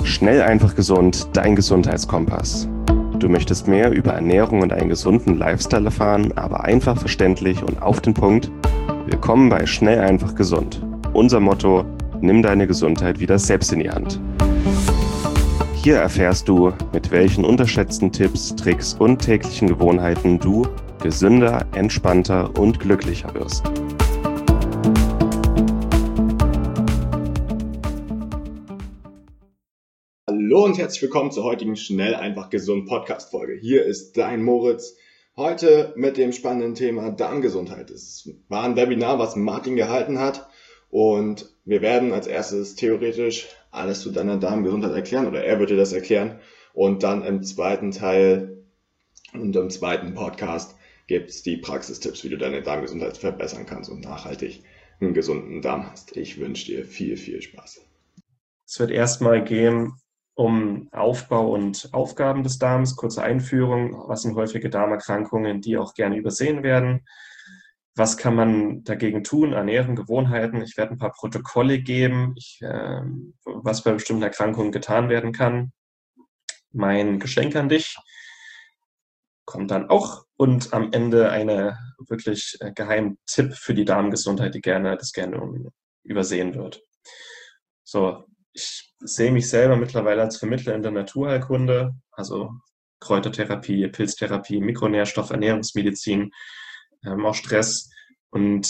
Schnell, einfach gesund, dein Gesundheitskompass. Du möchtest mehr über Ernährung und einen gesunden Lifestyle erfahren, aber einfach verständlich und auf den Punkt? Willkommen bei Schnell, einfach gesund. Unser Motto: Nimm deine Gesundheit wieder selbst in die Hand. Hier erfährst du, mit welchen unterschätzten Tipps, Tricks und täglichen Gewohnheiten du gesünder, entspannter und glücklicher wirst. Hallo und herzlich willkommen zur heutigen Schnell, einfach gesund Podcast-Folge. Hier ist dein Moritz, heute mit dem spannenden Thema Darmgesundheit. Es war ein Webinar, was Martin gehalten hat, und wir werden als erstes theoretisch alles zu deiner Darmgesundheit erklären, oder er wird dir das erklären, und dann im zweiten Teil und im zweiten Podcast gibt es die Praxistipps, wie du deine Darmgesundheit verbessern kannst und nachhaltig einen gesunden Darm hast. Ich wünsche dir viel, viel Spaß. Es wird erstmal gehen um Aufbau und Aufgaben des Darms, kurze Einführung, was sind häufige Darmerkrankungen, die auch gerne übersehen werden, was kann man dagegen tun, Ernährung, Gewohnheiten. Ich werde ein paar Protokolle geben, was bei bestimmten Erkrankungen getan werden kann. Mein Geschenk an dich kommt dann auch, und am Ende eine wirklich geheimen Tipp für die Darmgesundheit, das gerne übersehen wird. So, ich sehe mich selber mittlerweile als Vermittler in der Naturheilkunde, also Kräutertherapie, Pilztherapie, Mikronährstoff, Ernährungsmedizin, auch Stress, und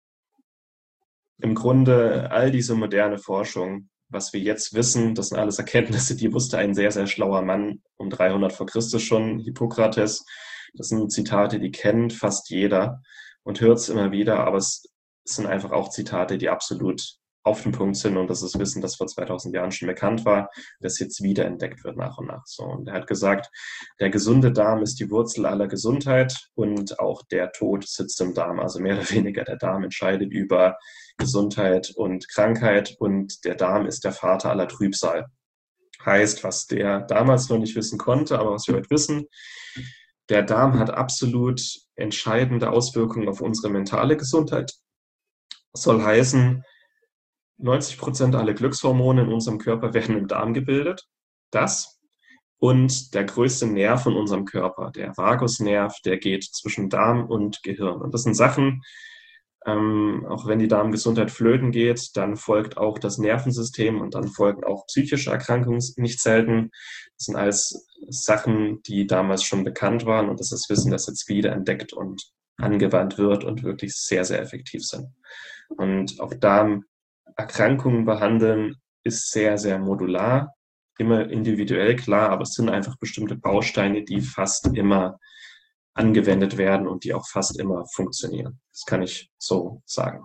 im Grunde all diese moderne Forschung, was wir jetzt wissen, das sind alles Erkenntnisse, die wusste ein sehr, sehr schlauer Mann um 300 vor Christus schon, Hippokrates. Das sind Zitate, die kennt fast jeder und hört es immer wieder, aber es sind einfach auch Zitate, die absolut auf den Punkt sind, und das ist Wissen, das vor 2000 Jahren schon bekannt war, das jetzt wieder entdeckt wird nach und nach. So, und er hat gesagt, der gesunde Darm ist die Wurzel aller Gesundheit und auch der Tod sitzt im Darm. Also mehr oder weniger der Darm entscheidet über Gesundheit und Krankheit, und der Darm ist der Vater aller Trübsal. Heißt, was der damals noch nicht wissen konnte, aber was wir heute wissen: Der Darm hat absolut entscheidende Auswirkungen auf unsere mentale Gesundheit. Das soll heißen, 90% aller Glückshormone in unserem Körper werden im Darm gebildet. Das und der größte Nerv in unserem Körper, der Vagusnerv, der geht zwischen Darm und Gehirn. Und das sind Sachen, auch wenn die Darmgesundheit flöten geht, dann folgt auch das Nervensystem und dann folgen auch psychische Erkrankungen nicht selten. Das sind alles Sachen, die damals schon bekannt waren, und das ist Wissen, das jetzt wieder entdeckt und angewandt wird und wirklich sehr, sehr effektiv sind. Und auch Darmerkrankungen behandeln ist sehr, sehr modular, immer individuell, klar, aber es sind einfach bestimmte Bausteine, die fast immer angewendet werden und die auch fast immer funktionieren. Das kann ich so sagen.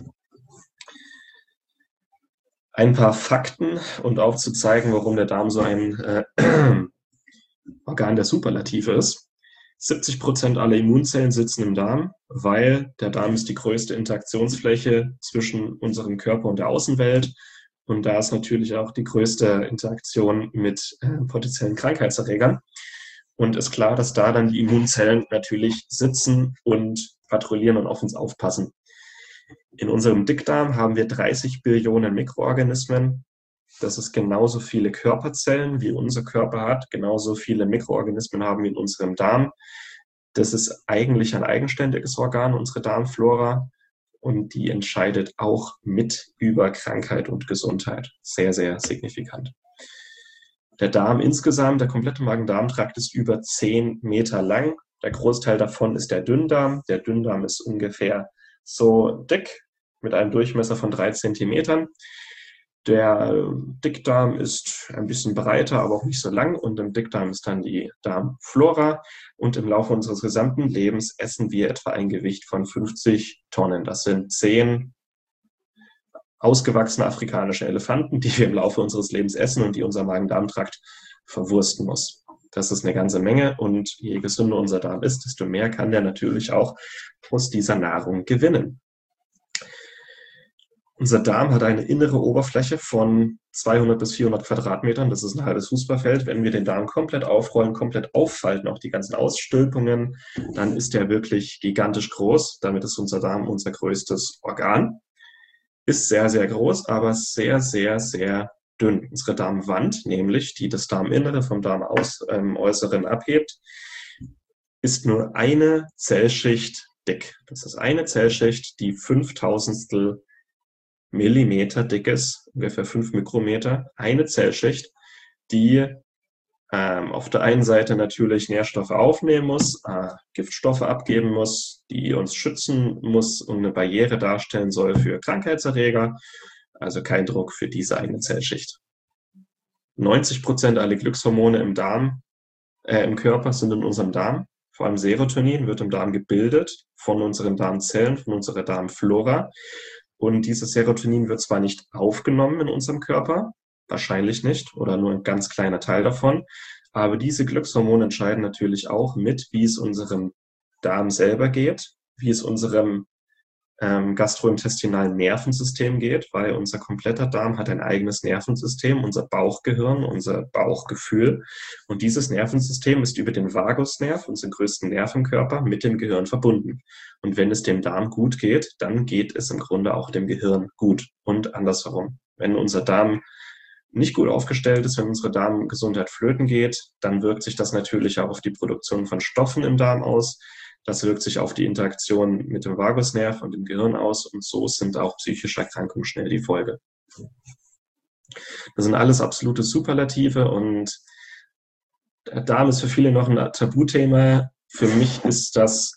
Ein paar Fakten, und aufzuzeigen, warum der Darm so ein Organ der Superlative ist. 70% aller Immunzellen sitzen im Darm, weil der Darm ist die größte Interaktionsfläche zwischen unserem Körper und der Außenwelt. Und da ist natürlich auch die größte Interaktion mit potenziellen Krankheitserregern. Und ist klar, dass da dann die Immunzellen natürlich sitzen und patrouillieren und auf uns aufpassen. In unserem Dickdarm haben wir 30 Billionen Mikroorganismen. Das ist genauso viele Körperzellen, wie unser Körper hat. Genauso viele Mikroorganismen haben wir in unserem Darm. Das ist eigentlich ein eigenständiges Organ, unsere Darmflora. Und die entscheidet auch mit über Krankheit und Gesundheit. Sehr, sehr signifikant. Der Darm insgesamt, der komplette Magen-Darm-Trakt, ist über 10 Meter lang. Der Großteil davon ist der Dünndarm. Der Dünndarm ist ungefähr so dick, mit einem Durchmesser von 3 Zentimetern. Der Dickdarm ist ein bisschen breiter, aber auch nicht so lang. Und im Dickdarm ist dann die Darmflora. Und im Laufe unseres gesamten Lebens essen wir etwa ein Gewicht von 50 Tonnen. Das sind 10 ausgewachsene afrikanische Elefanten, die wir im Laufe unseres Lebens essen und die unser Magen-Darm-Trakt verwursten muss. Das ist eine ganze Menge, und je gesünder unser Darm ist, desto mehr kann der natürlich auch aus dieser Nahrung gewinnen. Unser Darm hat eine innere Oberfläche von 200 bis 400 Quadratmetern. Das ist ein halbes Fußballfeld. Wenn wir den Darm komplett aufrollen, komplett auffalten, auch die ganzen Ausstülpungen, dann ist der wirklich gigantisch groß. Damit ist unser Darm unser größtes Organ. Ist sehr, sehr groß, aber sehr, sehr, sehr dünn. Unsere Darmwand, nämlich die das Darminnere vom Darmäußeren abhebt, ist nur eine Zellschicht dick. Das ist eine Zellschicht, die 5.000 Millimeter dick ist, ungefähr 5 Mikrometer. Eine Zellschicht, die auf der einen Seite natürlich Nährstoffe aufnehmen muss, Giftstoffe abgeben muss, die uns schützen muss und eine Barriere darstellen soll für Krankheitserreger. Also kein Druck für diese eine Zellschicht. 90% aller Glückshormone im Körper sind in unserem Darm. Vor allem Serotonin wird im Darm gebildet von unseren Darmzellen, von unserer Darmflora. Und dieses Serotonin wird zwar nicht aufgenommen in unserem Körper, wahrscheinlich nicht oder nur ein ganz kleiner Teil davon, aber diese Glückshormone entscheiden natürlich auch mit, wie es unserem Darm selber geht, wie es unserem gastrointestinalen Nervensystem geht, weil unser kompletter Darm hat ein eigenes Nervensystem, unser Bauchgehirn, unser Bauchgefühl. Und dieses Nervensystem ist über den Vagusnerv, unseren größten Nerv im Körper, mit dem Gehirn verbunden. Und wenn es dem Darm gut geht, dann geht es im Grunde auch dem Gehirn gut und andersherum. Wenn unser Darm nicht gut aufgestellt ist, wenn unsere Darmgesundheit flöten geht, dann wirkt sich das natürlich auch auf die Produktion von Stoffen im Darm aus. Das wirkt sich auf die Interaktion mit dem Vagusnerv und dem Gehirn aus und so sind auch psychische Erkrankungen schnell die Folge. Das sind alles absolute Superlative und der Darm ist für viele noch ein Tabuthema. Für mich ist das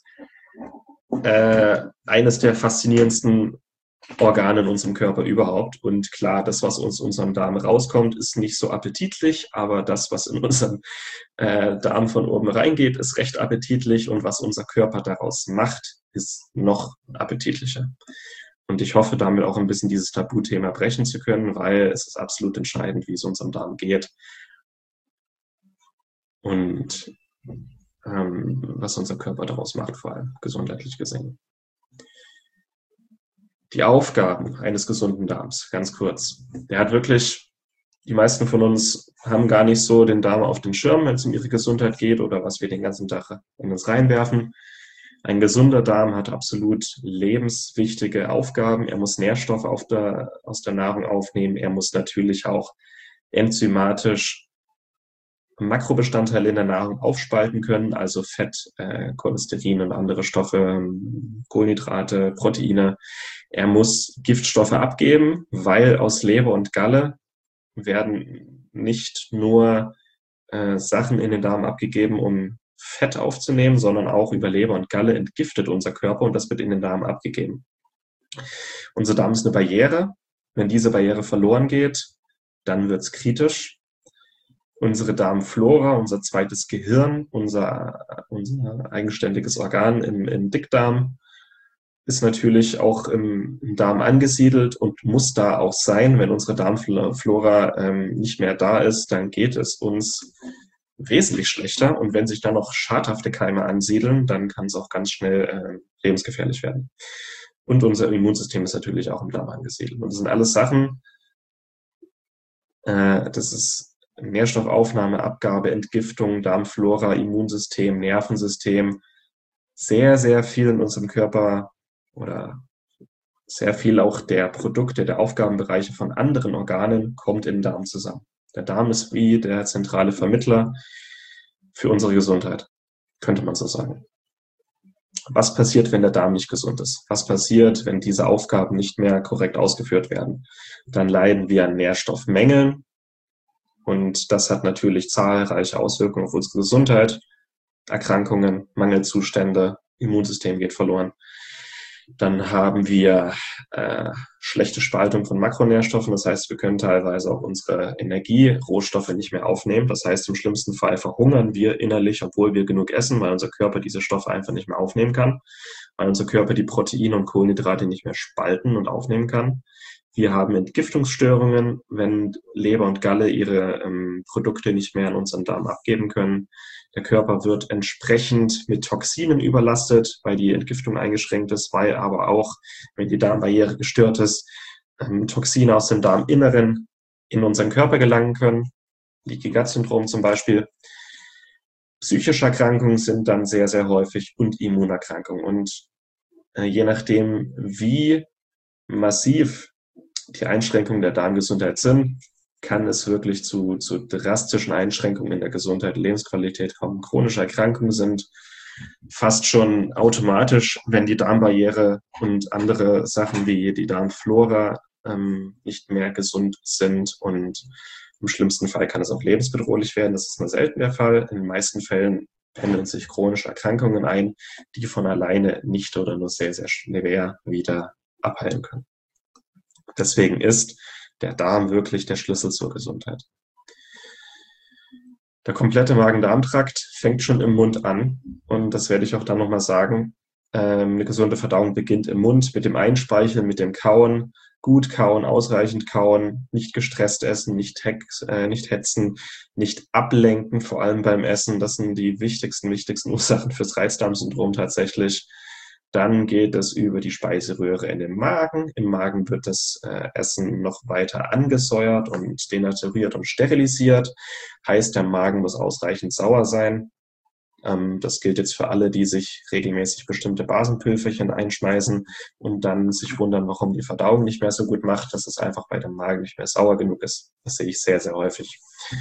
eines der faszinierendsten Organe in unserem Körper überhaupt. Und klar, das, was aus unserem Darm rauskommt, ist nicht so appetitlich, aber das, was in unseren Darm von oben reingeht, ist recht appetitlich und was unser Körper daraus macht, ist noch appetitlicher. Und ich hoffe, damit auch ein bisschen dieses Tabuthema brechen zu können, weil es ist absolut entscheidend, wie es unserem Darm geht und was unser Körper daraus macht, vor allem gesundheitlich gesehen. Die Aufgaben eines gesunden Darms, ganz kurz. Der hat wirklich, die meisten von uns haben gar nicht so den Darm auf den Schirm, wenn es um ihre Gesundheit geht oder was wir den ganzen Tag in uns reinwerfen. Ein gesunder Darm hat absolut lebenswichtige Aufgaben. Er muss Nährstoffe aus der Nahrung aufnehmen. Er muss natürlich auch enzymatisch Makrobestandteile in der Nahrung aufspalten können, also Fett, Cholesterin und andere Stoffe, Kohlenhydrate, Proteine. Er muss Giftstoffe abgeben, weil aus Leber und Galle werden nicht nur Sachen in den Darm abgegeben, um Fett aufzunehmen, sondern auch über Leber und Galle entgiftet unser Körper und das wird in den Darm abgegeben. Unser Darm ist eine Barriere. Wenn diese Barriere verloren geht, dann wird es kritisch. Unsere Darmflora, unser zweites Gehirn, unser eigenständiges Organ im Dickdarm, ist natürlich auch im Darm angesiedelt und muss da auch sein. Wenn unsere Darmflora nicht mehr da ist, dann geht es uns wesentlich schlechter. Und wenn sich dann noch schadhafte Keime ansiedeln, dann kann es auch ganz schnell lebensgefährlich werden. Und unser Immunsystem ist natürlich auch im Darm angesiedelt. Und das sind alles Sachen, das ist Nährstoffaufnahme, Abgabe, Entgiftung, Darmflora, Immunsystem, Nervensystem, sehr, sehr viel in unserem Körper oder sehr viel auch der Produkte, der Aufgabenbereiche von anderen Organen kommt im Darm zusammen. Der Darm ist wie der zentrale Vermittler für unsere Gesundheit, könnte man so sagen. Was passiert, wenn der Darm nicht gesund ist? Was passiert, wenn diese Aufgaben nicht mehr korrekt ausgeführt werden? Dann leiden wir an Nährstoffmängeln. Und das hat natürlich zahlreiche Auswirkungen auf unsere Gesundheit, Erkrankungen, Mangelzustände, Immunsystem geht verloren. Dann haben wir schlechte Spaltung von Makronährstoffen. Das heißt, wir können teilweise auch unsere Energierohstoffe nicht mehr aufnehmen. Das heißt, im schlimmsten Fall verhungern wir innerlich, obwohl wir genug essen, weil unser Körper diese Stoffe einfach nicht mehr aufnehmen kann, weil unser Körper die Proteine und Kohlenhydrate nicht mehr spalten und aufnehmen kann. Wir haben Entgiftungsstörungen, wenn Leber und Galle ihre Produkte nicht mehr an unseren Darm abgeben können. Der Körper wird entsprechend mit Toxinen überlastet, weil die Entgiftung eingeschränkt ist, weil aber auch, wenn die Darmbarriere gestört ist, Toxine aus dem Darminneren in unseren Körper gelangen können. Leaky Gut Syndrom zum Beispiel. Psychische Erkrankungen sind dann sehr, sehr häufig und Immunerkrankungen. Und je nachdem, wie massiv die Einschränkungen der Darmgesundheit sind, kann es wirklich zu drastischen Einschränkungen in der Gesundheit, Lebensqualität kommen. Chronische Erkrankungen sind fast schon automatisch, wenn die Darmbarriere und andere Sachen wie die Darmflora nicht mehr gesund sind, und im schlimmsten Fall kann es auch lebensbedrohlich werden. Das ist nur selten der Fall. In den meisten Fällen pendeln sich chronische Erkrankungen ein, die von alleine nicht oder nur sehr, sehr schwer wieder abheilen können. Deswegen ist der Darm wirklich der Schlüssel zur Gesundheit. Der komplette Magen-Darm-Trakt fängt schon im Mund an, und das werde ich auch dann nochmal sagen. Eine gesunde Verdauung beginnt im Mund mit dem Einspeicheln, mit dem Kauen, gut kauen, ausreichend kauen, nicht gestresst essen, nicht hetzen, nicht ablenken, vor allem beim Essen. Das sind die wichtigsten Ursachen fürs Reizdarmsyndrom tatsächlich. Dann geht es über die Speiseröhre in den Magen. Im Magen wird das Essen noch weiter angesäuert und denaturiert und sterilisiert. Heißt, der Magen muss ausreichend sauer sein. Das gilt jetzt für alle, die sich regelmäßig bestimmte Basenpülverchen einschmeißen und dann sich wundern, warum die Verdauung nicht mehr so gut macht, dass es einfach bei dem Magen nicht mehr sauer genug ist. Das sehe ich sehr, sehr häufig.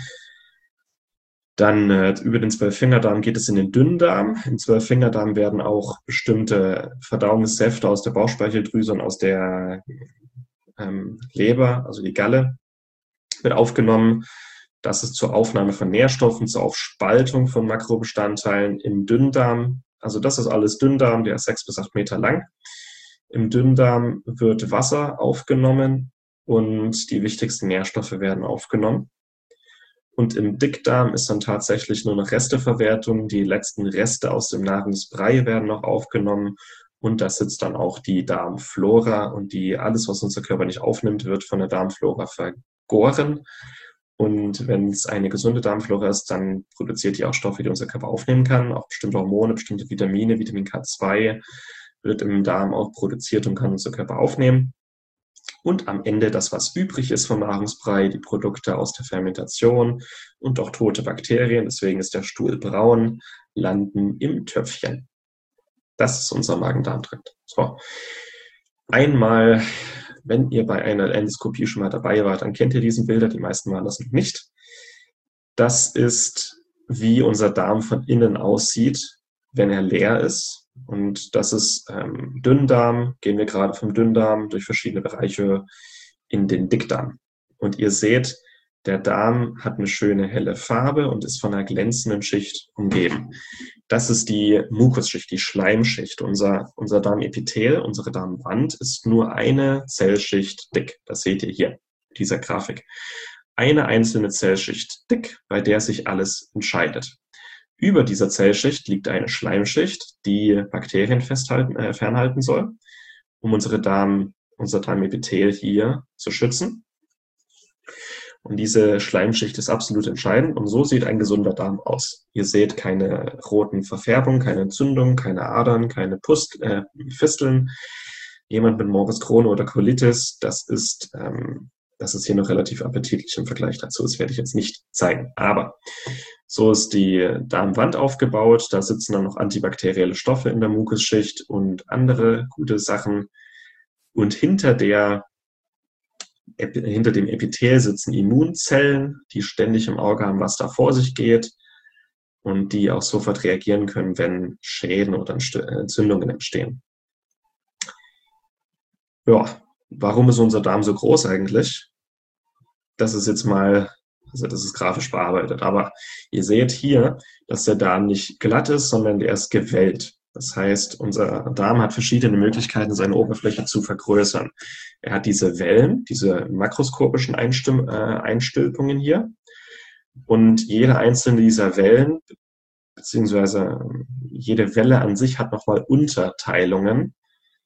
Dann über den Zwölffingerdarm geht es in den Dünndarm. Im Zwölffingerdarm werden auch bestimmte Verdauungssäfte aus der Bauchspeicheldrüse und aus der Leber, also die Galle, wird aufgenommen. Das ist zur Aufnahme von Nährstoffen, zur Aufspaltung von Makrobestandteilen im Dünndarm. Also das ist alles Dünndarm, der ist 6 bis 8 Meter lang. Im Dünndarm wird Wasser aufgenommen und die wichtigsten Nährstoffe werden aufgenommen. Und im Dickdarm ist dann tatsächlich nur noch Resteverwertung. Die letzten Reste aus dem Nahrungsbrei werden noch aufgenommen. Und da sitzt dann auch die Darmflora. Und alles, was unser Körper nicht aufnimmt, wird von der Darmflora vergoren. Und wenn es eine gesunde Darmflora ist, dann produziert die auch Stoffe, die unser Körper aufnehmen kann. Auch bestimmte Hormone, bestimmte Vitamine, Vitamin K2 wird im Darm auch produziert und kann unser Körper aufnehmen. Und am Ende das, was übrig ist vom Nahrungsbrei, die Produkte aus der Fermentation und auch tote Bakterien, deswegen ist der Stuhl braun, landen im Töpfchen. Das ist unser Magen-Darm-Trakt. So. Einmal, wenn ihr bei einer Endoskopie schon mal dabei wart, dann kennt ihr diesen Bilder, die meisten waren das noch nicht. Das ist, wie unser Darm von innen aussieht, wenn er leer ist. Und das ist Dünndarm, gehen wir gerade vom Dünndarm durch verschiedene Bereiche in den Dickdarm. Und ihr seht, der Darm hat eine schöne helle Farbe und ist von einer glänzenden Schicht umgeben. Das ist die Mukusschicht, die Schleimschicht. Unser Darmepithel, unsere Darmwand ist nur eine Zellschicht dick. Das seht ihr hier, dieser Grafik. Eine einzelne Zellschicht dick, bei der sich alles entscheidet. Über dieser Zellschicht liegt eine Schleimschicht, die Bakterien fernhalten soll, um unser Darmepithel hier zu schützen. Und diese Schleimschicht ist absolut entscheidend. Und so sieht ein gesunder Darm aus. Ihr seht keine roten Verfärbungen, keine Entzündungen, keine Adern, keine Fisteln. Jemand mit Morbus Crohn oder Colitis, das ist hier noch relativ appetitlich im Vergleich dazu. Das werde ich jetzt nicht zeigen. Aber so ist die Darmwand aufgebaut. Da sitzen dann noch antibakterielle Stoffe in der Mukusschicht und andere gute Sachen. Und hinter dem Epithel sitzen Immunzellen, die ständig im Auge haben, was da vor sich geht und die auch sofort reagieren können, wenn Schäden oder Entzündungen entstehen. Ja, warum ist unser Darm so groß eigentlich? Das ist jetzt mal, also das ist grafisch bearbeitet, aber ihr seht hier, dass der Darm nicht glatt ist, sondern der ist gewellt. Das heißt, unser Darm hat verschiedene Möglichkeiten, seine Oberfläche zu vergrößern. Er hat diese Wellen, diese makroskopischen Einstülpungen hier. Und jede einzelne dieser Wellen, beziehungsweise jede Welle an sich hat nochmal Unterteilungen.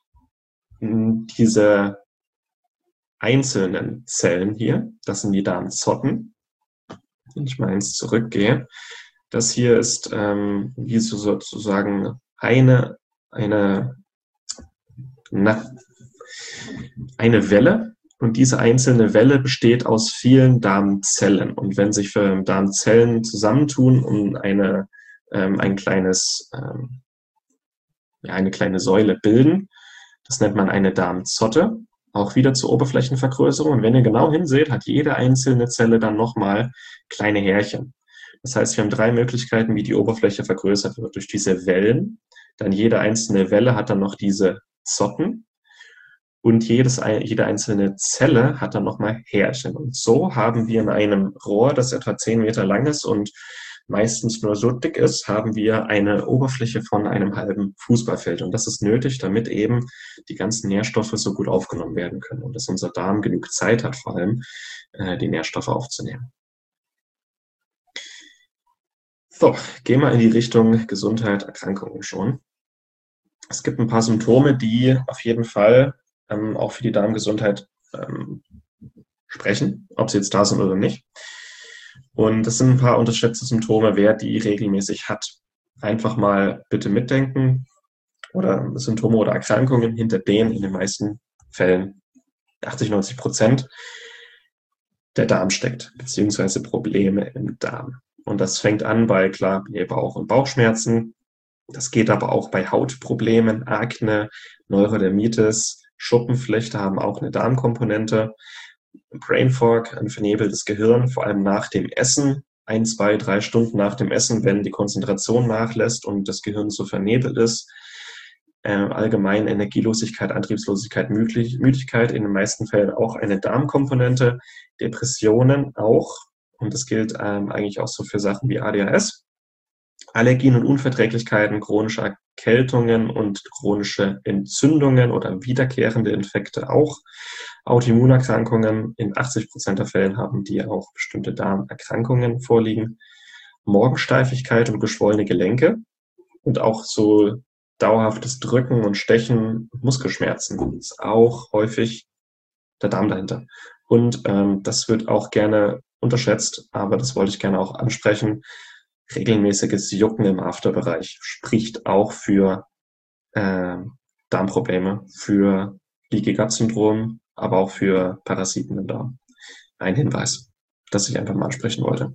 Diese einzelnen Zellen hier, das sind die Darmzotten. Wenn ich mal eins zurückgehe, das hier ist wie sozusagen eine Welle, und diese einzelne Welle besteht aus vielen Darmzellen. Und wenn sich Darmzellen zusammentun, um eine kleine Säule bilden, das nennt man eine Darmzotte. auch wieder zur Oberflächenvergrößerung. Und wenn ihr genau hinseht, hat jede einzelne Zelle dann nochmal kleine Härchen. Das heißt, wir haben 3 Möglichkeiten, wie die Oberfläche vergrößert wird. Durch diese Wellen, dann jede einzelne Welle hat dann noch diese Zotten und jede einzelne Zelle hat dann nochmal Härchen. Und so haben wir in einem Rohr, das etwa 10 Meter lang ist und meistens nur so dick ist, haben wir eine Oberfläche von einem halben Fußballfeld. Und das ist nötig, damit eben die ganzen Nährstoffe so gut aufgenommen werden können und dass unser Darm genug Zeit hat, vor allem die Nährstoffe aufzunehmen. So, gehen wir in die Richtung Gesundheit, Erkrankungen schon. Es gibt ein paar Symptome, die auf jeden Fall auch für die Darmgesundheit sprechen, ob sie jetzt da sind oder nicht. Und das sind ein paar unterschätzte Symptome, wer die regelmäßig hat. Einfach mal bitte mitdenken oder Symptome oder Erkrankungen, hinter denen in den meisten Fällen 80-90% der Darm steckt, beziehungsweise Probleme im Darm. Und das fängt an bei, klar, Bauch- und Bauchschmerzen. Das geht aber auch bei Hautproblemen, Akne, Neurodermitis, Schuppenflechte haben auch eine Darmkomponente. Brain Fog, ein vernebeltes Gehirn, vor allem nach dem Essen, 1, 2, 3 Stunden nach dem Essen, wenn die Konzentration nachlässt und das Gehirn so vernebelt ist. Allgemein Energielosigkeit, Antriebslosigkeit, Müdigkeit, in den meisten Fällen auch eine Darmkomponente. Depressionen auch, und das gilt eigentlich auch so für Sachen wie ADHS. Allergien und Unverträglichkeiten, chronische Erkältungen und chronische Entzündungen oder wiederkehrende Infekte auch. Autoimmunerkrankungen, in 80% der Fällen haben die auch bestimmte Darmerkrankungen vorliegen. Morgensteifigkeit und geschwollene Gelenke und auch so dauerhaftes Drücken und Stechen, Muskelschmerzen ist auch häufig der Darm dahinter. Und das wird auch gerne unterschätzt, aber das wollte ich gerne auch ansprechen. Regelmäßiges Jucken im Afterbereich spricht auch für Darmprobleme, für Leaky Gut Syndrom, aber auch für Parasiten im Darm. Ein Hinweis, das ich einfach mal ansprechen wollte.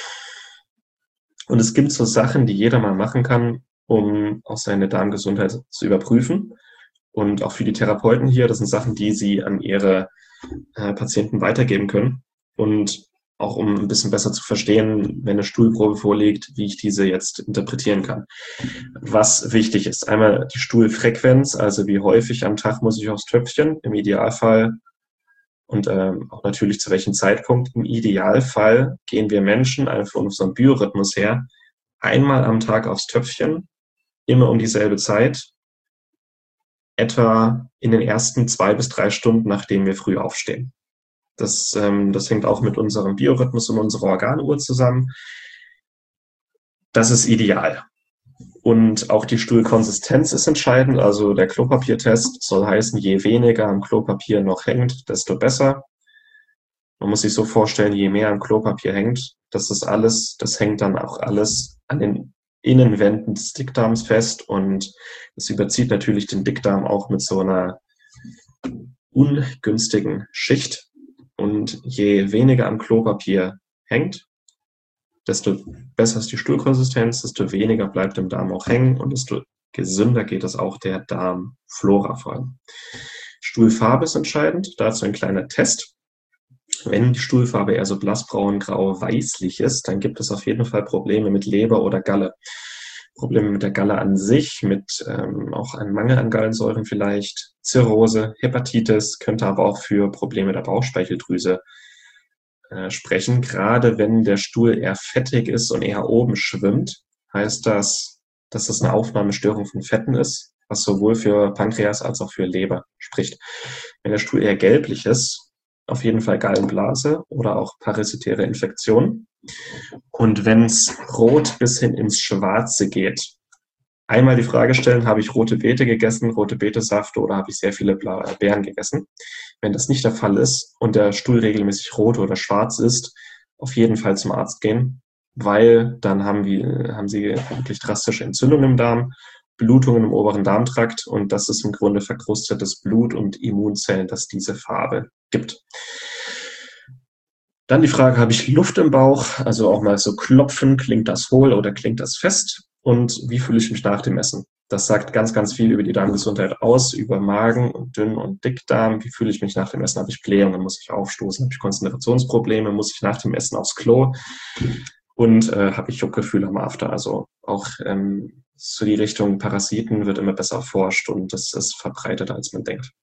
Und es gibt so Sachen, die jeder mal machen kann, um auch seine Darmgesundheit zu überprüfen. Und auch für die Therapeuten hier, das sind Sachen, die sie an ihre Patienten weitergeben können. Und auch um ein bisschen besser zu verstehen, wenn eine Stuhlprobe vorliegt, wie ich diese jetzt interpretieren kann. Was wichtig ist, einmal die Stuhlfrequenz, also wie häufig am Tag muss ich aufs Töpfchen, im Idealfall, und auch natürlich zu welchem Zeitpunkt. Im Idealfall gehen wir Menschen einfach von unserem Biorhythmus her einmal am Tag aufs Töpfchen, immer um dieselbe Zeit, etwa in den ersten 2 bis 3 Stunden, nachdem wir früh aufstehen. Das hängt auch mit unserem Biorhythmus und unserer Organuhr zusammen. Das ist ideal. Und auch die Stuhlkonsistenz ist entscheidend. Also der Klopapiertest soll heißen, je weniger am Klopapier noch hängt, desto besser. Man muss sich so vorstellen, je mehr am Klopapier hängt, das hängt dann auch alles an den Innenwänden des Dickdarms fest und es überzieht natürlich den Dickdarm auch mit so einer ungünstigen Schicht. Und je weniger am Klopapier hängt, desto besser ist die Stuhlkonsistenz, desto weniger bleibt im Darm auch hängen und desto gesünder geht es auch der Darmflora vor allem. Stuhlfarbe ist entscheidend, dazu ein kleiner Test. Wenn die Stuhlfarbe eher so blassbraun, grau, weißlich ist, dann gibt es auf jeden Fall Probleme mit Leber oder Galle. Probleme mit der Galle an sich, mit auch einem Mangel an Gallensäuren vielleicht, Zirrhose, Hepatitis, könnte aber auch für Probleme der Bauchspeicheldrüse sprechen. Gerade wenn der Stuhl eher fettig ist und eher oben schwimmt, heißt das, dass das eine Aufnahmestörung von Fetten ist, was sowohl für Pankreas als auch für Leber spricht. Wenn der Stuhl eher gelblich ist, auf jeden Fall Gallenblase oder auch parasitäre Infektionen. Und wenn es rot bis hin ins Schwarze geht, einmal die Frage stellen, habe ich rote Beete gegessen, rote Betesaft oder habe ich sehr viele Beeren gegessen? Wenn das nicht der Fall ist und der Stuhl regelmäßig rot oder schwarz ist, auf jeden Fall zum Arzt gehen, weil dann haben sie wirklich drastische Entzündungen im Darm, Blutungen im oberen Darmtrakt und das ist im Grunde verkrustetes Blut und Immunzellen, das diese Farbe gibt. Dann die Frage, habe ich Luft im Bauch? Also auch mal so klopfen, klingt das hohl oder klingt das fest? Und wie fühle ich mich nach dem Essen? Das sagt ganz, ganz viel über die Darmgesundheit aus, über Magen und Dünn- und Dickdarm. Wie fühle ich mich nach dem Essen? Habe ich Blähungen? Muss ich aufstoßen? Habe ich Konzentrationsprobleme? Muss ich nach dem Essen aufs Klo? Und habe ich Juckgefühle am After? Also auch so die Richtung Parasiten wird immer besser erforscht und das ist verbreiteter, als man denkt.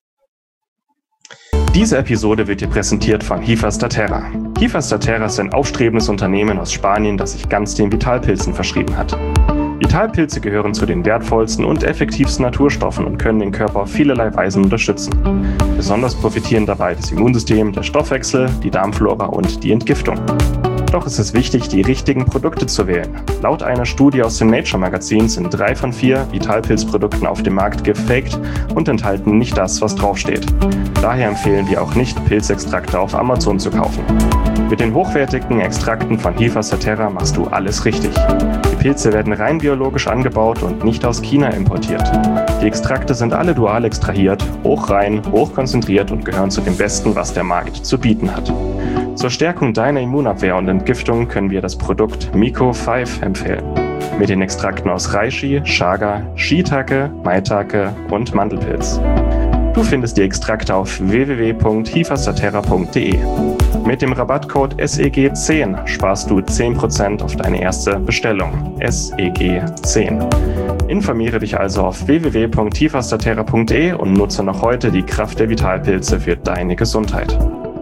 Diese Episode wird dir präsentiert von Hifa-Statera. Hifa-Statera ist ein aufstrebendes Unternehmen aus Spanien, das sich ganz den Vitalpilzen verschrieben hat. Vitalpilze gehören zu den wertvollsten und effektivsten Naturstoffen und können den Körper auf vielerlei Weisen unterstützen. Besonders profitieren dabei das Immunsystem, der Stoffwechsel, die Darmflora und die Entgiftung. Doch ist es wichtig, die richtigen Produkte zu wählen. Laut einer Studie aus dem Nature-Magazin sind 3 von 4 Vitalpilzprodukten auf dem Markt gefaked und enthalten nicht das, was draufsteht. Daher empfehlen wir auch nicht, Pilzextrakte auf Amazon zu kaufen. Mit den hochwertigen Extrakten von Hifa-Statera machst du alles richtig. Die Pilze werden rein biologisch angebaut und nicht aus China importiert. Die Extrakte sind alle dual extrahiert, hochrein, hochkonzentriert und gehören zu dem Besten, was der Markt zu bieten hat. Zur Stärkung deiner Immunabwehr und Entgiftung können wir das Produkt Miko 5 empfehlen. Mit den Extrakten aus Reishi, Chaga, Shiitake, Maitake und Mandelpilz. Du findest die Extrakte auf www.hifastatera.de. Mit dem Rabattcode SEG10 sparst du 10% auf deine erste Bestellung. SEG10. Informiere dich also auf www.hifastatera.de und nutze noch heute die Kraft der Vitalpilze für deine Gesundheit.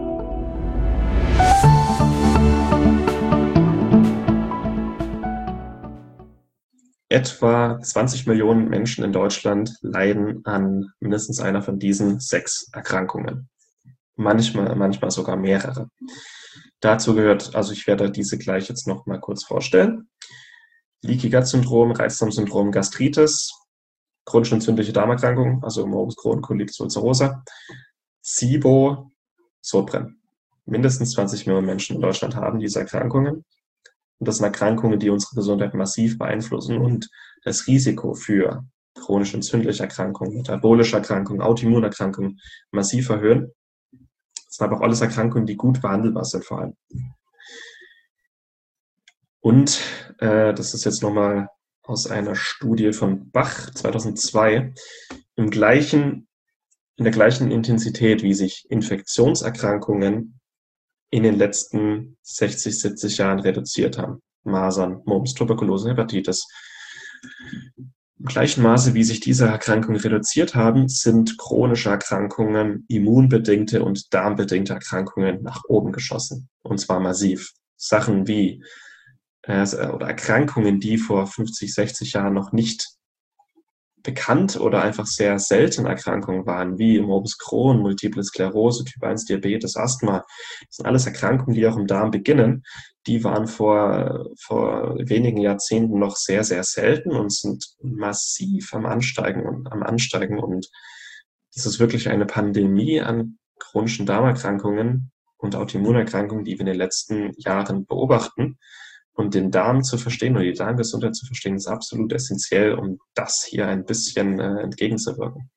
Etwa 20 Millionen Menschen in Deutschland leiden an mindestens einer von diesen 6 Erkrankungen. Manchmal sogar mehrere. Dazu gehört, also ich werde diese gleich jetzt noch mal kurz vorstellen. Leaky Gut Syndrom, Reizdarmsyndrom, Gastritis, chronisch entzündliche Darmerkrankungen, also Morbus Crohn, Colitis ulcerosa, SIBO, Sodbrennen. Mindestens 20 Millionen Menschen in Deutschland haben diese Erkrankungen. Und das sind Erkrankungen, die unsere Gesundheit massiv beeinflussen und das Risiko für chronisch entzündliche Erkrankungen, metabolische Erkrankungen, Autoimmunerkrankungen massiv erhöhen. Das sind aber auch alles Erkrankungen, die gut behandelbar sind vor allem. Und das ist jetzt nochmal aus einer Studie von Bach 2002, in der gleichen Intensität, wie sich Infektionserkrankungen in den letzten 60, 70 Jahren reduziert haben. Masern, Mumps, Tuberkulose, Hepatitis. Im gleichen Maße, wie sich diese Erkrankungen reduziert haben, sind chronische Erkrankungen, immunbedingte und darmbedingte Erkrankungen nach oben geschossen. Und zwar massiv. Sachen wie oder Erkrankungen, die vor 50, 60 Jahren noch nicht bekannt oder einfach sehr seltene Erkrankungen waren, wie Morbus Crohn, Multiple Sklerose, Typ 1 Diabetes, Asthma. Das sind alles Erkrankungen, die auch im Darm beginnen. Die waren vor wenigen Jahrzehnten noch sehr, sehr selten und sind massiv am Ansteigen. Und das ist wirklich eine Pandemie an chronischen Darmerkrankungen und Autoimmunerkrankungen, die wir in den letzten Jahren beobachten. Und den Darm zu verstehen oder die Darmgesundheit zu verstehen, ist absolut essentiell, um das hier ein bisschen entgegenzuwirken.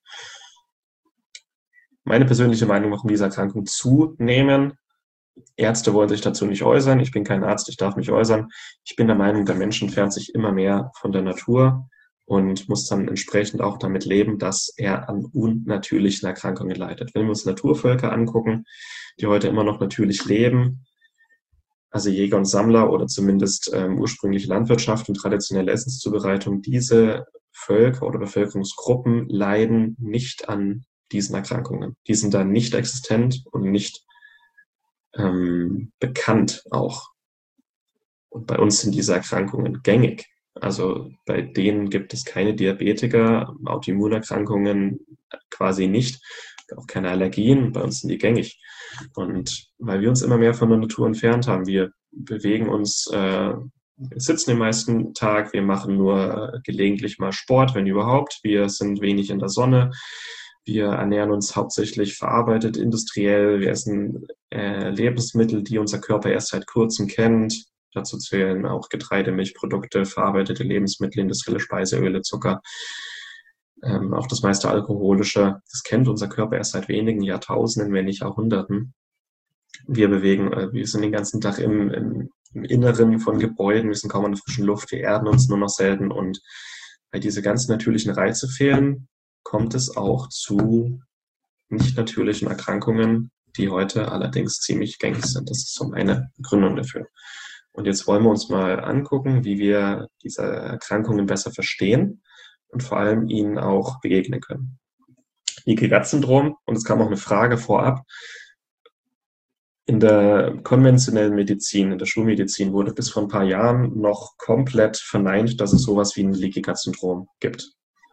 Meine persönliche Meinung, warum diese Erkrankungen zunehmen. Ärzte wollen sich dazu nicht äußern. Ich bin kein Arzt, ich darf mich äußern. Ich bin der Meinung, der Mensch entfernt sich immer mehr von der Natur und muss dann entsprechend auch damit leben, dass er an unnatürlichen Erkrankungen leidet. Wenn wir uns Naturvölker angucken, die heute immer noch natürlich leben, also Jäger und Sammler oder zumindest ursprüngliche Landwirtschaft und traditionelle Essenszubereitung, diese Völker oder Bevölkerungsgruppen leiden nicht an diesen Erkrankungen. Die sind dann nicht existent und nicht bekannt auch. Und bei uns sind diese Erkrankungen gängig. Also bei denen gibt es keine Diabetiker, Autoimmunerkrankungen quasi nicht, auch keine Allergien, bei uns sind die gängig. Und weil wir uns immer mehr von der Natur entfernt haben, wir bewegen uns, wir sitzen den meisten Tag, wir machen nur gelegentlich mal Sport, wenn überhaupt, wir sind wenig in der Sonne, wir ernähren uns hauptsächlich verarbeitet, industriell, wir essen Lebensmittel, die unser Körper erst seit kurzem kennt. Dazu zählen auch Getreide, Milchprodukte, verarbeitete Lebensmittel, industrielle Speiseöle, Zucker. Auch das meiste Alkoholische, das kennt unser Körper erst seit wenigen Jahrtausenden, wenn nicht Jahrhunderten. Wir sind den ganzen Tag im Inneren von Gebäuden, wir sind kaum an der frischen Luft, wir erden uns nur noch selten und weil diese ganz natürlichen Reize fehlen, kommt es auch zu nicht natürlichen Erkrankungen, die heute allerdings ziemlich gängig sind. Das ist so meine Begründung dafür. Und jetzt wollen wir uns mal angucken, wie wir diese Erkrankungen besser verstehen und vor allem ihnen auch begegnen können. Leaky-Gut-Syndrom, und es kam auch eine Frage vorab, in der konventionellen Medizin, in der Schulmedizin wurde bis vor ein paar Jahren noch komplett verneint, dass es sowas wie ein Leaky-Gut-Syndrom gibt.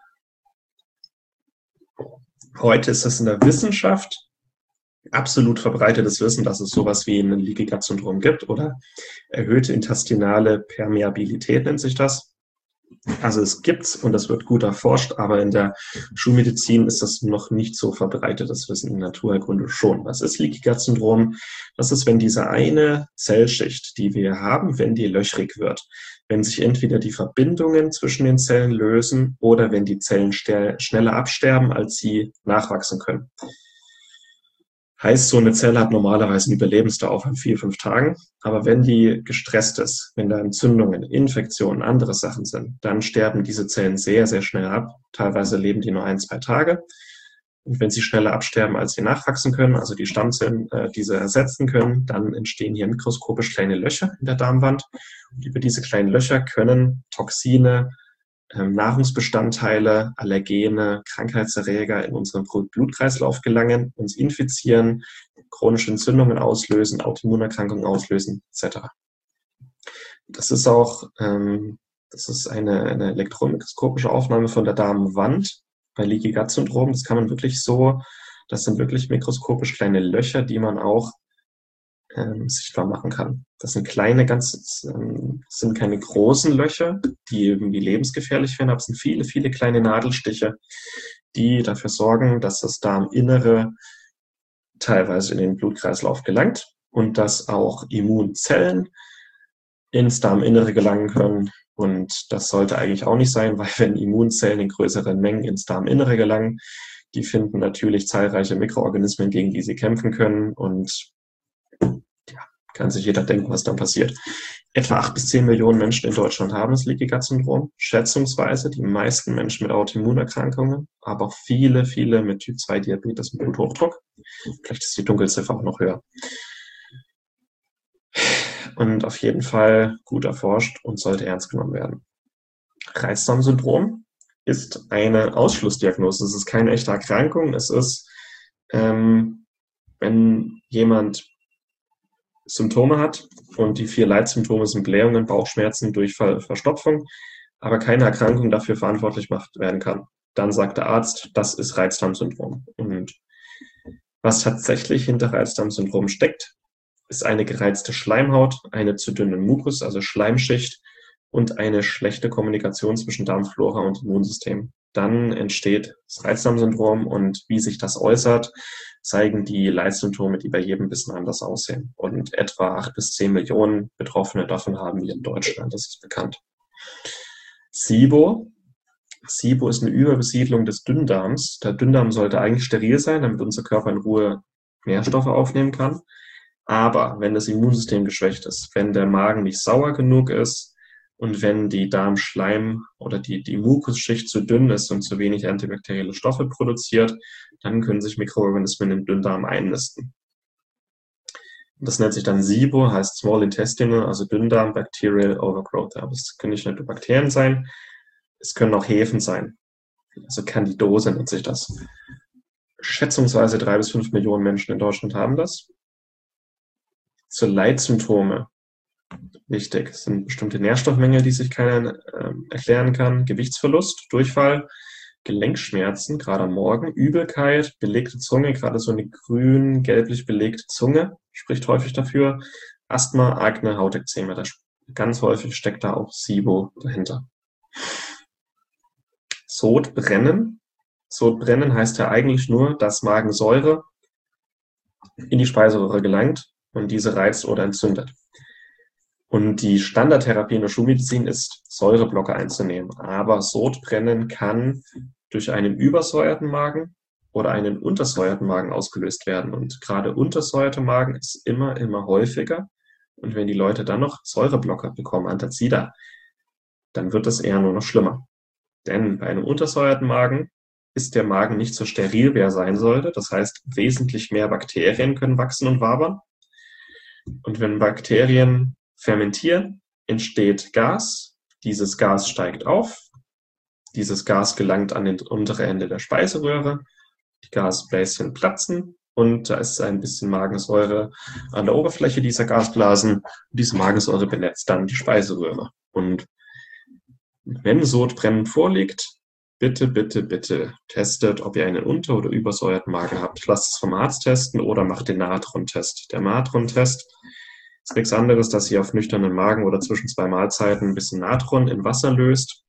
Heute ist es in der Wissenschaft absolut verbreitetes Wissen, dass es sowas wie ein Leaky-Gut-Syndrom gibt oder erhöhte intestinale Permeabilität nennt sich das. Also es gibt's und das wird gut erforscht, aber in der Schulmedizin ist das noch nicht so verbreitetes Wissen, in Naturheilkunde schon. Was ist Leaky-Gut-Syndrom? Das ist, wenn diese eine Zellschicht, die wir haben, wenn die löchrig wird, wenn sich entweder die Verbindungen zwischen den Zellen lösen oder wenn die Zellen schneller absterben, als sie nachwachsen können. Heißt, so eine Zelle hat normalerweise eine Überlebensdauer von 4-5 Tagen, aber wenn die gestresst ist, wenn da Entzündungen, Infektionen, andere Sachen sind, dann sterben diese Zellen sehr, sehr schnell ab. Teilweise leben die nur 1-2 Tage. Und wenn sie schneller absterben, als sie nachwachsen können, also die Stammzellen diese ersetzen können, dann entstehen hier mikroskopisch kleine Löcher in der Darmwand. Und über diese kleinen Löcher können Toxine, Nahrungsbestandteile, Allergene, Krankheitserreger in unseren Blutkreislauf gelangen, uns infizieren, chronische Entzündungen auslösen, Autoimmunerkrankungen auslösen, etc. Das ist auch das ist eine elektronenmikroskopische Aufnahme von der Darmwand bei Leaky-Gut-Syndrom. Das kann man wirklich so, das sind wirklich mikroskopisch kleine Löcher, die man auch sichtbar machen kann. Das sind kleine, sind keine großen Löcher, die irgendwie lebensgefährlich werden, aber es sind viele, viele kleine Nadelstiche, die dafür sorgen, dass das Darminnere teilweise in den Blutkreislauf gelangt und dass auch Immunzellen ins Darminnere gelangen können. Und das sollte eigentlich auch nicht sein, weil wenn Immunzellen in größeren Mengen ins Darminnere gelangen, die finden natürlich zahlreiche Mikroorganismen, gegen die sie kämpfen können und kann sich jeder denken, was dann passiert. Etwa 8 bis 10 Millionen Menschen in Deutschland haben das Leaky-Gut-Syndrom. Schätzungsweise die meisten Menschen mit Autoimmunerkrankungen, aber auch viele, viele mit Typ-2-Diabetes und Bluthochdruck. Vielleicht ist die Dunkelziffer auch noch höher. Und auf jeden Fall gut erforscht und sollte ernst genommen werden. Reizdarmsyndrom ist eine Ausschlussdiagnose. Es ist keine echte Erkrankung. Es ist, wenn jemand Symptome hat und die 4 Leitsymptome sind Blähungen, Bauchschmerzen, Durchfall, Verstopfung, aber keine Erkrankung dafür verantwortlich gemacht werden kann. Dann sagt der Arzt, das ist Reizdarmsyndrom. Und was tatsächlich hinter Reizdarmsyndrom steckt, ist eine gereizte Schleimhaut, eine zu dünne Mukus, also Schleimschicht und eine schlechte Kommunikation zwischen Darmflora und Immunsystem. Dann entsteht das Reizdarmsyndrom und wie sich das äußert, zeigen die Leitsymptome, die bei jedem ein bisschen anders aussehen. Und etwa 8 bis 10 Millionen Betroffene davon haben wir in Deutschland, das ist bekannt. SIBO. SIBO ist eine Überbesiedlung des Dünndarms. Der Dünndarm sollte eigentlich steril sein, damit unser Körper in Ruhe Nährstoffe aufnehmen kann. Aber wenn das Immunsystem geschwächt ist, wenn der Magen nicht sauer genug ist und wenn die Darmschleim- oder die Mukusschicht zu dünn ist und zu wenig antibakterielle Stoffe produziert, dann können sich Mikroorganismen im Dünndarm einnisten. Das nennt sich dann SIBO, heißt Small Intestinal, also Dünndarm Bacterial Overgrowth. Aber es können nicht nur Bakterien sein, es können auch Hefen sein. Also Candidose nennt sich das. Schätzungsweise 3 bis 5 Millionen Menschen in Deutschland haben das. Zur Leitsymptome. Wichtig sind bestimmte Nährstoffmängel, die sich keiner erklären kann, Gewichtsverlust, Durchfall, Gelenkschmerzen, gerade am Morgen, Übelkeit, belegte Zunge, gerade so eine grün-gelblich belegte Zunge, spricht häufig dafür, Asthma, Akne, Hautekzeme, ganz häufig steckt da auch SIBO dahinter. Sodbrennen. Sodbrennen heißt ja eigentlich nur, dass Magensäure in die Speiseröhre gelangt und diese reizt oder entzündet. Und die Standardtherapie in der Schulmedizin ist, Säureblocker einzunehmen. Aber Sodbrennen kann durch einen übersäuerten Magen oder einen untersäuerten Magen ausgelöst werden. Und gerade untersäuerte Magen ist immer häufiger. Und wenn die Leute dann noch Säureblocker bekommen, Antazida, dann wird das eher nur noch schlimmer. Denn bei einem untersäuerten Magen ist der Magen nicht so steril, wie er sein sollte. Das heißt, wesentlich mehr Bakterien können wachsen und wabern. Und wenn Bakterien fermentieren, entsteht Gas. Dieses Gas steigt auf. Dieses Gas gelangt an den unteren Ende der Speiseröhre. Die Gasbläschen platzen und da ist ein bisschen Magensäure an der Oberfläche dieser Gasblasen. Und diese Magensäure benetzt dann die Speiseröhre. Und wenn Sodbrennen vorliegt, bitte, bitte, bitte testet, ob ihr einen unter- oder übersäuerten Magen habt. Lasst es vom Arzt testen oder macht den Natron-Test. Der Natron-Test ist nichts anderes, dass ihr auf nüchternen Magen oder zwischen 2 Mahlzeiten ein bisschen Natron in Wasser löst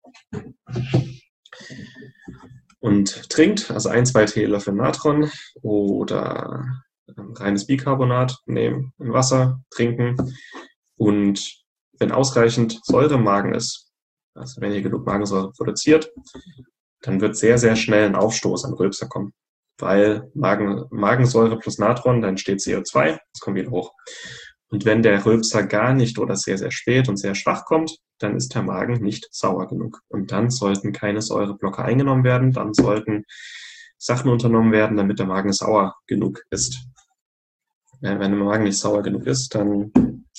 und trinkt, also 1-2 Teelöffel Natron oder reines Bicarbonat nehmen, in Wasser trinken. Und wenn ausreichend Säure im Magen ist, also wenn ihr genug Magensäure produziert, dann wird sehr, sehr schnell ein Aufstoß an Rülpser kommen. Weil Magensäure plus Natron, dann entsteht CO2, das kommt wieder hoch. Und wenn der Rülpser gar nicht oder sehr, sehr spät und sehr schwach kommt, dann ist der Magen nicht sauer genug. Und dann sollten keine Säureblocker eingenommen werden, dann sollten Sachen unternommen werden, damit der Magen sauer genug ist. Wenn der Magen nicht sauer genug ist, dann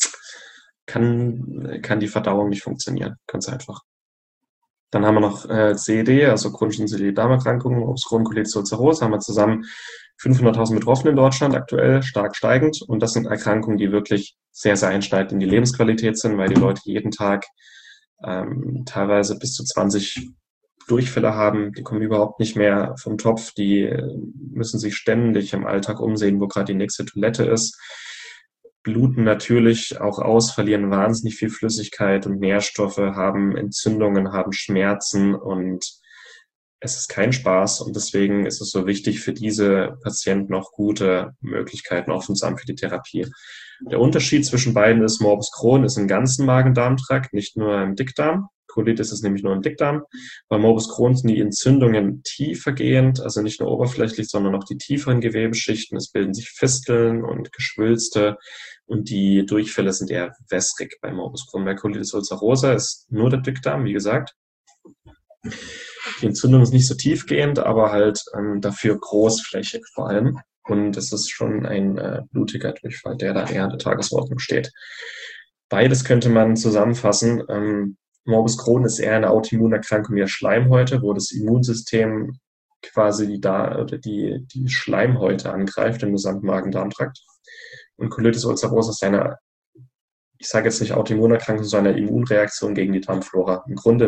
kann die Verdauung nicht funktionieren. Ganz einfach. Dann haben wir noch CED, also chronische entzündliche Darmerkrankungen, obstruktive Colitis ulcerosa, haben wir zusammen 500.000 Betroffene in Deutschland, aktuell stark steigend. Und das sind Erkrankungen, die wirklich sehr, sehr einschneidend in die Lebensqualität sind, weil die Leute jeden Tag teilweise bis zu 20 Durchfälle haben. Die kommen überhaupt nicht mehr vom Topf. Die müssen sich ständig im Alltag umsehen, wo gerade die nächste Toilette ist. Bluten natürlich auch aus, verlieren wahnsinnig viel Flüssigkeit und Nährstoffe, haben Entzündungen, haben Schmerzen und es ist kein Spaß und deswegen ist es so wichtig, für diese Patienten auch gute Möglichkeiten offen zu haben für die Therapie. Der Unterschied zwischen beiden ist, Morbus Crohn ist im ganzen Magen-Darm-Trakt, nicht nur im Dickdarm. Colitis ist nämlich nur im Dickdarm. Bei Morbus Crohn sind die Entzündungen tiefergehend, also nicht nur oberflächlich, sondern auch die tieferen Gewebeschichten. Es bilden sich Fisteln und Geschwülste und die Durchfälle sind eher wässrig bei Morbus Crohn. Bei Colitis ulcerosa ist nur der Dickdarm, wie gesagt. Die Entzündung ist nicht so tiefgehend, aber halt dafür großflächig vor allem. Und es ist schon ein blutiger Durchfall, der da eher an der Tagesordnung steht. Beides könnte man zusammenfassen. Morbus Crohn ist eher eine Autoimmunerkrankung der Schleimhäute, wo das Immunsystem quasi die Schleimhäute angreift im gesamten Magen-Darm-Trakt. Und Colitis ulcerosa ist eine, ich sage jetzt nicht Autoimmunerkrankung, sondern eine Immunreaktion gegen die Darmflora. Im Grunde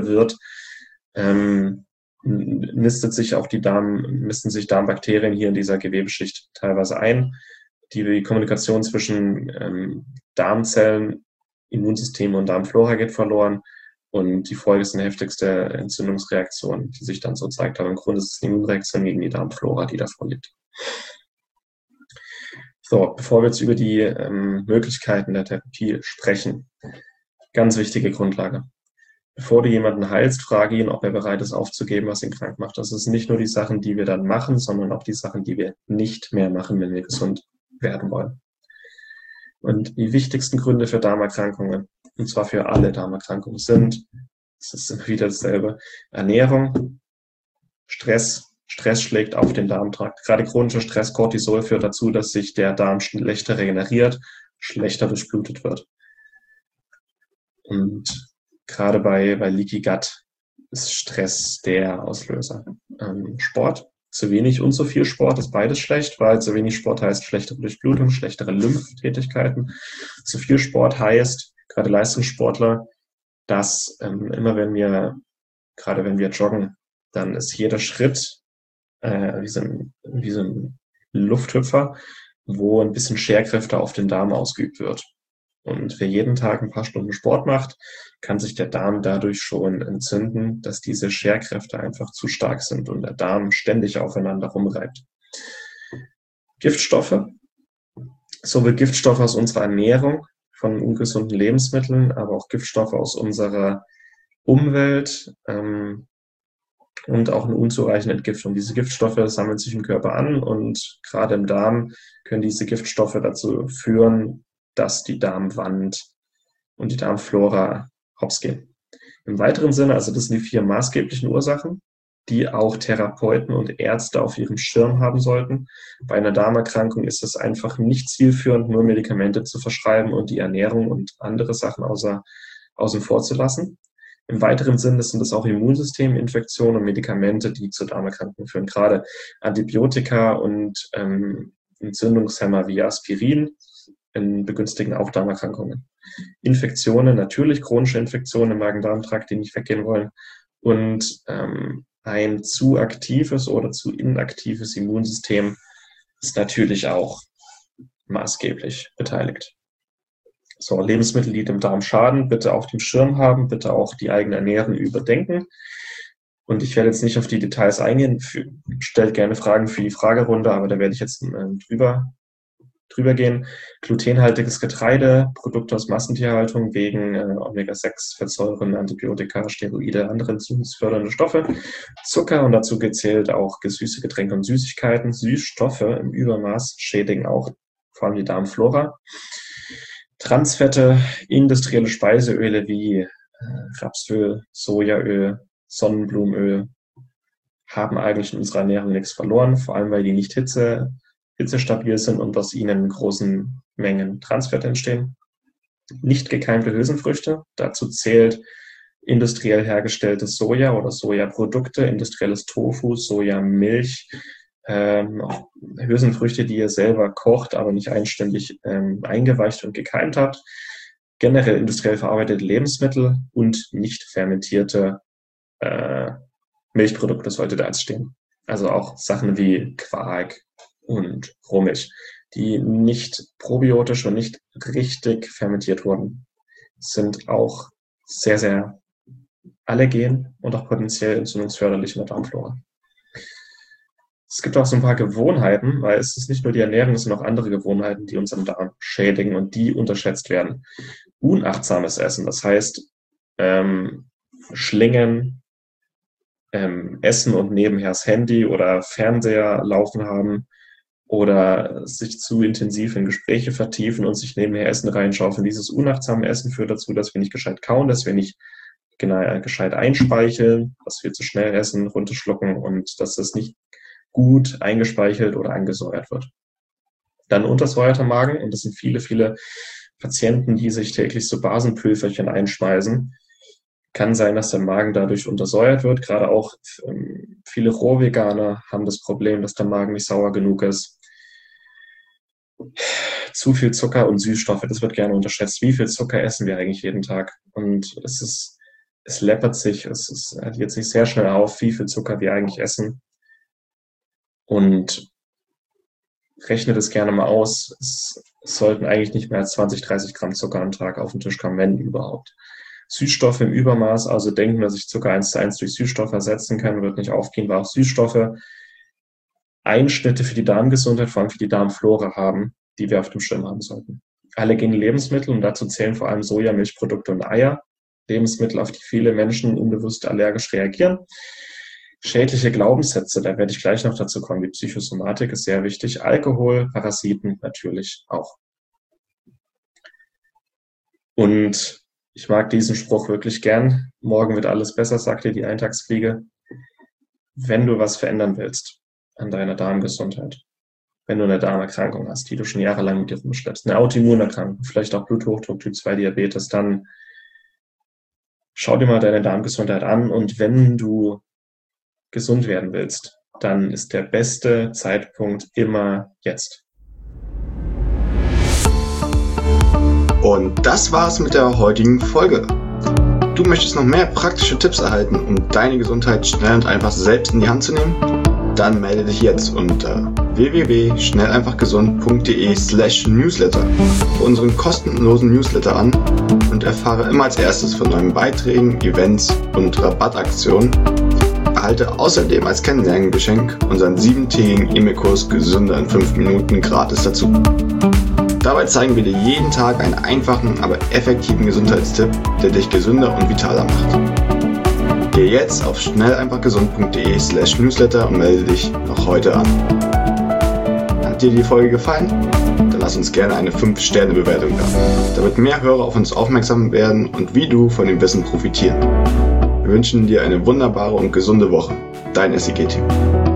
nisten sich Darmbakterien hier in dieser Gewebeschicht teilweise ein. Die Kommunikation zwischen Darmzellen, Immunsystem und Darmflora geht verloren. Und die Folge ist eine heftigste Entzündungsreaktion, die sich dann so zeigt. Aber im Grunde ist es eine Immunreaktion gegen die Darmflora, die da vorliegt. So, bevor wir jetzt über die Möglichkeiten der Therapie sprechen, ganz wichtige Grundlage. Bevor du jemanden heilst, frage ihn, ob er bereit ist aufzugeben, was ihn krank macht. Das sind nicht nur die Sachen, die wir dann machen, sondern auch die Sachen, die wir nicht mehr machen, wenn wir gesund werden wollen. Und die wichtigsten Gründe für Darmerkrankungen, und zwar für alle Darmerkrankungen, sind, es ist immer wieder dasselbe, Ernährung, Stress. Stress schlägt auf den Darmtrakt. Gerade chronischer Stress, Cortisol, führt dazu, dass sich der Darm schlechter regeneriert, schlechter durchblutet wird. Und gerade bei Leaky Gut ist Stress der Auslöser. Sport, zu wenig und zu viel Sport ist beides schlecht, weil zu wenig Sport heißt schlechtere Durchblutung, schlechtere Lymphdätigkeiten. Zu viel Sport heißt, gerade Leistungssportler, dass immer wenn wir joggen, dann ist jeder Schritt wie so ein Lufthüpfer, wo ein bisschen Scherkräfte auf den Darm ausgeübt wird. Und wer jeden Tag ein paar Stunden Sport macht, kann sich der Darm dadurch schon entzünden, dass diese Scherkräfte einfach zu stark sind und der Darm ständig aufeinander rumreibt. Giftstoffe, sowohl Giftstoffe aus unserer Ernährung, von ungesunden Lebensmitteln, aber auch Giftstoffe aus unserer Umwelt und auch eine unzureichende Entgiftung. Diese Giftstoffe sammeln sich im Körper an und gerade im Darm können diese Giftstoffe dazu führen, dass die Darmwand und die Darmflora hops gehen. Im weiteren Sinne, also das sind die 4 maßgeblichen Ursachen, die auch Therapeuten und Ärzte auf ihrem Schirm haben sollten. Bei einer Darmerkrankung ist es einfach nicht zielführend, nur Medikamente zu verschreiben und die Ernährung und andere Sachen außen vor zu lassen. Im weiteren Sinne sind es auch Immunsysteminfektionen und Medikamente, die zu Darmerkrankungen führen. Gerade Antibiotika und Entzündungshemmer wie Aspirin begünstigen auch Darmerkrankungen. Infektionen, natürlich chronische Infektionen im Magen-Darm-Trakt, die nicht weggehen wollen. Und ein zu aktives oder zu inaktives Immunsystem ist natürlich auch maßgeblich beteiligt. So, Lebensmittel, die dem Darm schaden, bitte auf dem Schirm haben, bitte auch die eigene Ernährung überdenken. Und ich werde jetzt nicht auf die Details eingehen, stellt gerne Fragen für die Fragerunde, aber da werde ich jetzt drüber gehen. Glutenhaltiges Getreide, Produkte aus Massentierhaltung wegen Omega-6-Fettsäuren, Antibiotika, Steroide, andere entzündungsfördernde Stoffe, Zucker und dazu gezählt auch gesüßte Getränke und Süßigkeiten. Süßstoffe im Übermaß schädigen auch vor allem die Darmflora. Transfette, industrielle Speiseöle wie Rapsöl, Sojaöl, Sonnenblumenöl haben eigentlich in unserer Ernährung nichts verloren, vor allem weil die nicht hitzestabil sind und aus ihnen in großen Mengen Transfette entstehen. Nicht gekeimte Hülsenfrüchte, dazu zählt industriell hergestelltes Soja oder Sojaprodukte, industrielles Tofu, Sojamilch, Hülsenfrüchte, die ihr selber kocht, aber nicht einständig eingeweicht und gekeimt habt. Generell industriell verarbeitete Lebensmittel und nicht fermentierte Milchprodukte sollte da jetzt stehen. Also auch Sachen wie Quark und Rohmilch, die nicht probiotisch und nicht richtig fermentiert wurden, sind auch sehr, sehr allergen und auch potenziell entzündungsförderlich in der Darmflora. Es gibt auch so ein paar Gewohnheiten, weil es ist nicht nur die Ernährung, es sind auch andere Gewohnheiten, die unseren Darm schädigen und die unterschätzt werden. Unachtsames Essen, das heißt Schlingen, Essen und nebenher das Handy oder Fernseher laufen haben oder sich zu intensiv in Gespräche vertiefen und sich nebenher Essen reinschaufeln. Dieses unachtsame Essen führt dazu, dass wir nicht gescheit kauen, dass wir nicht gescheit einspeicheln, dass wir zu schnell essen, runterschlucken und dass das nicht gut eingespeichelt oder angesäuert wird. Dann untersäuerter Magen, und das sind viele, viele Patienten, die sich täglich so Basenpülverchen einschmeißen. Kann sein, dass der Magen dadurch untersäuert wird. Gerade auch viele Rohveganer haben das Problem, dass der Magen nicht sauer genug ist. Zu viel Zucker und Süßstoffe, das wird gerne unterschätzt. Wie viel Zucker essen wir eigentlich jeden Tag? Und es läppert sich, es addiert sich sehr schnell auf, wie viel Zucker wir eigentlich essen. Und rechnet es gerne mal aus. Es sollten eigentlich nicht mehr als 20, 30 Gramm Zucker am Tag auf den Tisch kommen, wenn überhaupt. Süßstoffe im Übermaß, also denken, dass ich Zucker 1:1 durch Süßstoffe ersetzen kann, wird nicht aufgehen, weil auch Süßstoffe Einschnitte für die Darmgesundheit, vor allem für die Darmflora haben, die wir auf dem Schirm haben sollten. Allergene Lebensmittel, und dazu zählen vor allem Soja, Milchprodukte und Eier, Lebensmittel, auf die viele Menschen unbewusst allergisch reagieren. Schädliche Glaubenssätze, da werde ich gleich noch dazu kommen, die Psychosomatik ist sehr wichtig. Alkohol, Parasiten natürlich auch. Und ich mag diesen Spruch wirklich gern. Morgen wird alles besser, sagt dir die Eintagsfliege. Wenn du was verändern willst an deiner Darmgesundheit, wenn du eine Darmerkrankung hast, die du schon jahrelang mit dir rumschleppst, eine Autoimmunerkrankung, vielleicht auch Bluthochdruck, Typ 2 Diabetes, dann schau dir mal deine Darmgesundheit an, und wenn du gesund werden willst, dann ist der beste Zeitpunkt immer jetzt. Und das war's mit der heutigen Folge. Du möchtest noch mehr praktische Tipps erhalten, um deine Gesundheit schnell und einfach selbst in die Hand zu nehmen? Dann melde dich jetzt unter www.schnelleinfachgesund.de/newsletter für unseren kostenlosen Newsletter an und erfahre immer als erstes von neuen Beiträgen, Events und Rabattaktionen. Erhalte außerdem als Kennenlerngeschenk unseren 7-tägigen E-Mail-Kurs Gesünder in 5 Minuten gratis dazu. Dabei zeigen wir dir jeden Tag einen einfachen, aber effektiven Gesundheitstipp, der dich gesünder und vitaler macht. Geh jetzt auf schnelleinfachgesund.de/newsletter und melde dich noch heute an. Hat dir die Folge gefallen? Dann lass uns gerne eine 5-Sterne-Bewertung da, damit mehr Hörer auf uns aufmerksam werden und wie du von dem Wissen profitieren. Wir wünschen dir eine wunderbare und gesunde Woche. Dein SEG-Team.